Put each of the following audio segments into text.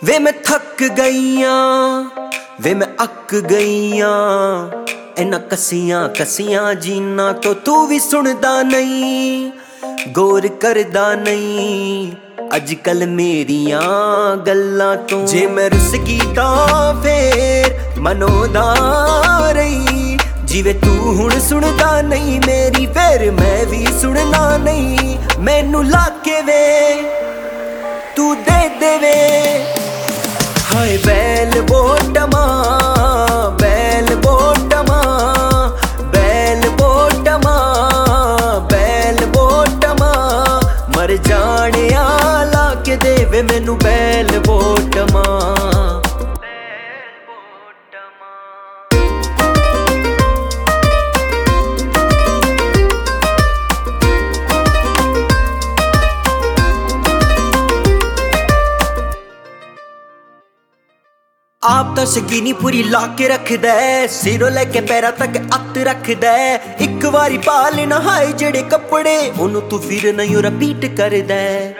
ਵੇ ਮੈਂ ਥੱਕ ਗਈਆਂ, ਵੇ ਮੈਂ ਅੱਕ ਗਈਆਂ, ਇਹਨਾਂ ਕਸੀਆਂ ਕਸੀਆਂ ਜੀਨਾਂ ਤੋਂ ਤੂੰ ਵੀ ਸੁਣਦਾ ਨਹੀਂ, ਗੌਰ ਕਰਦਾ ਨਹੀਂ ਅੱਜ ਕੱਲ ਮੇਰੀਆਂ ਗੱਲਾਂ ਤੋਂ। ਜੇ ਮੈਂ ਰੁੱਸ ਗਈ ਤਾਂ ਫੇਰ ਮਨੋਦਾ ਰਹੀ, ਜਿਵੇਂ ਤੂੰ ਹੁਣ ਸੁਣਦਾ ਨਹੀਂ ਮੇਰੀ, ਫੇਰ ਮੈਂ ਵੀ ਸੁਣਨਾ ਨਹੀਂ। ਮੈਨੂੰ ਲਾ ਕੇ ਵੇ ਤੂੰ ਦੇ ਦੇਵੇ, ਹਾਏ ਬੈਲ ਬੋਟਮਾਂ ਬੈਲ ਬੋਟਮਾਂ ਬੈਲ ਬੋਟਮਾਂ ਬੈਲ ਬੋਟਮਾਂ, ਮਰ ਜਾਣਿਆ ਲਾ ਕੇ ਦੇਵੇ ਮੈਨੂੰ ਬੈਲ ਬੋਟਮਾਂ। ਆਪ ਤਾਂ ਸ਼ਕੀਨੀ ਪੂਰੀ ਲਾ ਕੇ ਰੱਖਦਾ, ਸਿਰੋਂ ਲੈ ਕੇ ਪੈਰਾਂ ਤੱਕ ਅੱਤ ਰੱਖਦਾ। ਇੱਕ ਵਾਰੀ ਪਾ ਲੈਣਾ ਹਾਏ ਜਿਹੜੇ ਕੱਪੜੇ, ਉਹਨੂੰ ਤੂੰ ਫਿਰ ਨਹੀਂ ਰਿਪੀਟ ਕਰਦਾ।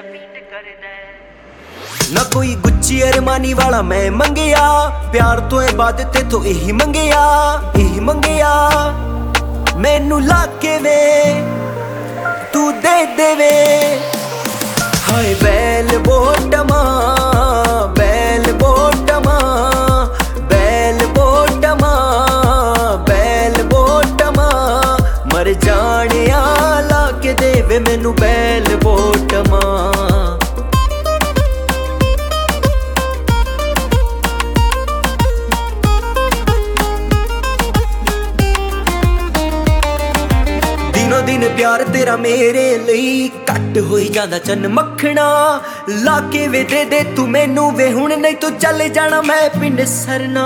ਨਾ ਕੋਈ ਗੁੱਚੀ ਅਰਮਾਨੀ ਵਾਲਾ ਮੈਂ ਮੰਗਿਆ, ਪਿਆਰ ਤੋਂ ਇਬਾਦਤ ਤੇਥੋਂ ਇਹੀ ਮੰਗਿਆ, ਇਹੀ ਮੰਗਿਆ। ਮੈਨੂੰ ਲਾ ਕੇ ਵੇ ਤੂੰ ਦੇ ਦੇਵੇ, ਹਾਏ ਬੈਲ ਬੋਟਮਾਂ ਬੈਲ ਬੋਟਮਾਂ ਬੈਲ ਬੋਟਮਾਂ ਬੈਲ ਬੋਟਮਾਂ, ਮਰ ਜਾਣਿਆ ਲਾ ਕੇ ਦੇਵੇ ਮੈਨੂੰ ਬੈਲ ਬੋਟਮਾਂ। ਦਿਨੋਂ ਦਿਨ ਪਿਆਰ ਤੇਰਾ ਮੇਰੇ ਲਈ ਘੱਟ ਹੋਈ ਜਾਂਦਾ ਚੰਨ ਮੱਖਣਾ, ਲਾ ਕੇ ਵੇ ਦੇ ਦੇ ਤੂੰ ਮੈਨੂੰ ਵੇ ਹੁਣ, ਨਹੀਂ ਤੂੰ ਚੱਲ ਜਾਣਾ ਮੈਂ ਪਿੰਡ ਸਰਨਾ।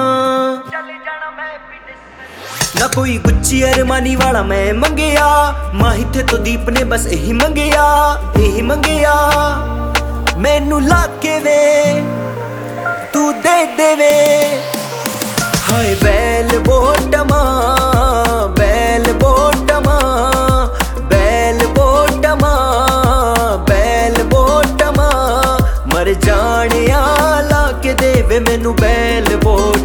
ਨਾ ਕੋਈ ਗੁੱਚੀ ਅਰਮਾਨੀ ਵਾਲਾ ਮੈਂ ਮੰਗਿਆ, ਮਾਹੀ ਤੇ ਤੋਂ ਦੀਪ ਨੇ ਬਸ ਇਹੀ ਮੰਗਿਆ, ਇਹੀ ਮੰਗਿਆ। ਮੈਨੂੰ ਲਾ ਕੇ ਵੇ ਤੂੰ ਦੇ ਦੇਵੇ, ਹਾਏ ਬੈਲ ਬੋਟਮਾਂ ਬੈਲ ਬੋਟਮਾਂ ਬੈਲ ਬੋਟਮਾਂ ਬੈਲ ਬੋਟਮਾਂ, ਮਰ ਜਾਣਿਆ ਲਾ ਕੇ ਦੇਵੇ ਮੈਨੂੰ ਬੈਲ ਬੋਟਮਾਂ।